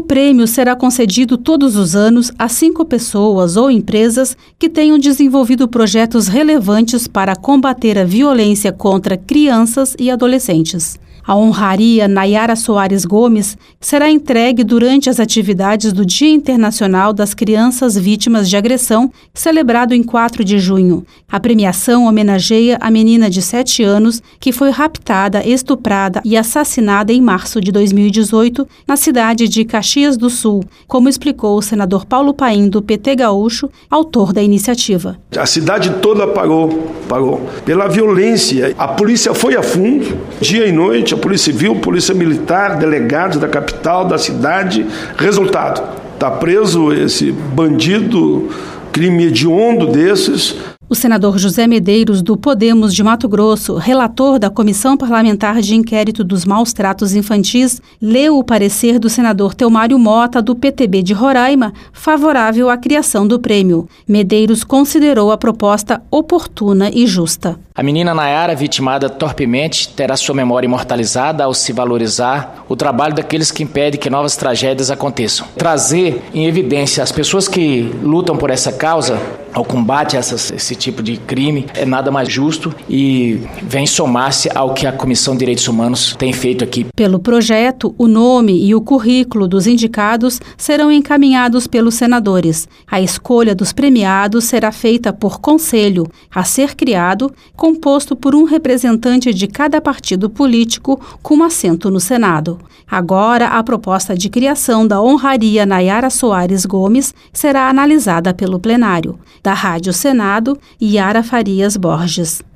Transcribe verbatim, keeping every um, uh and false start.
prêmio será concedido todos os anos a cinco pessoas ou empresas que tenham desenvolvido projetos relevantes para combater a violência contra crianças e adolescentes. A honraria Nayara Soares Gomes será entregue durante as atividades do Dia Internacional das Crianças Vítimas de Agressão, celebrado em quatro de junho. A premiação homenageia a menina de sete anos que foi raptada, estuprada e assassinada em março de dois mil e dezoito na cidade de Caxias do Sul, como explicou o senador Paulo Paim, do P T Gaúcho, autor da iniciativa. A cidade toda parou, parou pela violência. A polícia foi a fundo, dia e noite, a Polícia Civil, Polícia Militar, delegados da capital, da cidade. Resultado, está preso esse bandido, crime hediondo desses. O senador José Medeiros, do Podemos de Mato Grosso, relator da Comissão Parlamentar de Inquérito dos Maus Tratos Infantis, leu o parecer do senador Teomário Mota, do P T B de Roraima, favorável à criação do prêmio. Medeiros considerou a proposta oportuna e justa. A menina Nayara, vitimada torpemente, terá sua memória imortalizada ao se valorizar o trabalho daqueles que impedem que novas tragédias aconteçam. Trazer em evidência as pessoas que lutam por essa causa, ao combate a essas, esse tipo de crime, é nada mais justo e vem somar-se ao que a Comissão de Direitos Humanos tem feito aqui. Pelo projeto, o nome e o currículo dos indicados serão encaminhados pelos senadores. A escolha dos premiados será feita por conselho, a ser criado, composto por um representante de cada partido político com assento no Senado. Agora, a proposta de criação da honraria Nayara Soares Gomes será analisada pelo plenário. Da Rádio Senado, Yara Farias Borges.